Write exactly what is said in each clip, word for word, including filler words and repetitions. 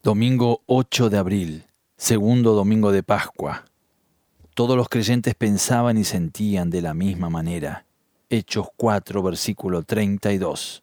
Domingo ocho de abril, segundo domingo de Pascua. Todos los creyentes pensaban y sentían de la misma manera. Hechos cuatro, versículo treinta y dos.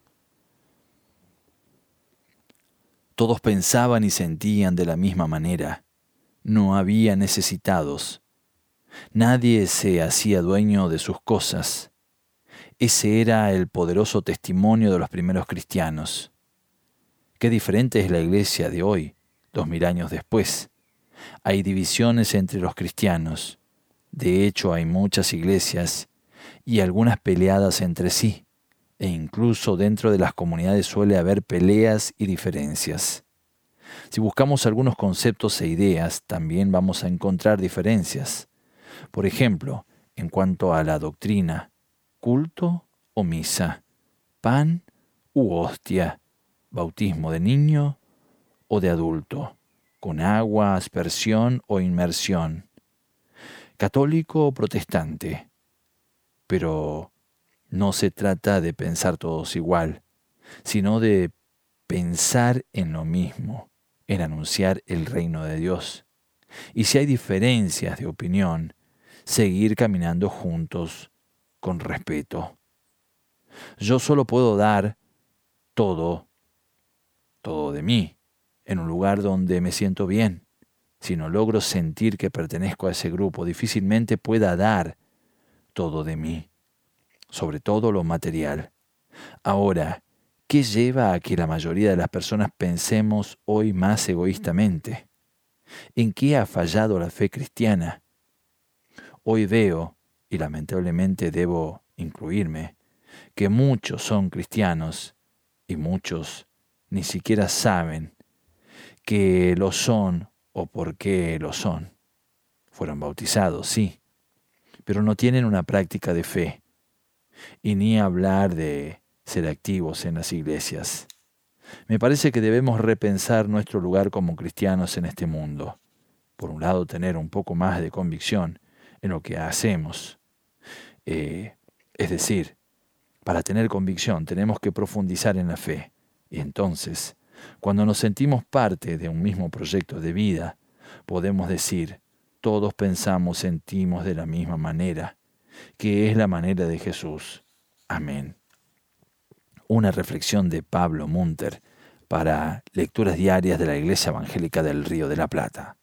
Todos pensaban y sentían de la misma manera. No había necesitados. Nadie se hacía dueño de sus cosas. Ese era el poderoso testimonio de los primeros cristianos. Qué diferente es la iglesia de hoy, dos mil años después. Hay divisiones entre los cristianos. De hecho, hay muchas iglesias y algunas peleadas entre sí, e incluso dentro de las comunidades suele haber peleas y diferencias. Si buscamos algunos conceptos e ideas, también vamos a encontrar diferencias. Por ejemplo, en cuanto a la doctrina, culto o misa, pan u hostia, bautismo de niño o de adulto, con agua, aspersión o inmersión, católico o protestante. Pero no se trata de pensar todos igual, sino de pensar en lo mismo, en anunciar el reino de Dios. Y si hay diferencias de opinión, seguir caminando juntos con respeto. Yo solo puedo dar todo, todo de mí, en un lugar donde me siento bien. Si no logro sentir que pertenezco a ese grupo, difícilmente pueda dar todo de mí, sobre todo lo material. Ahora, ¿qué lleva a que la mayoría de las personas pensemos hoy más egoístamente? ¿En qué ha fallado la fe cristiana? Hoy veo, y lamentablemente debo incluirme, que muchos son cristianos y muchos ni siquiera saben que lo son o por qué lo son. Fueron bautizados, sí, pero no tienen una práctica de fe, y ni hablar de ser activos en las iglesias. Me parece que debemos repensar nuestro lugar como cristianos en este mundo. Por un lado, tener un poco más de convicción en lo que hacemos. Eh, es decir, para tener convicción tenemos que profundizar en la fe. Y entonces, cuando nos sentimos parte de un mismo proyecto de vida, podemos decir, todos pensamos, sentimos de la misma manera, que es la manera de Jesús. Amén. Una reflexión de Pablo Munter para Lecturas Diarias de la Iglesia Evangélica del Río de la Plata.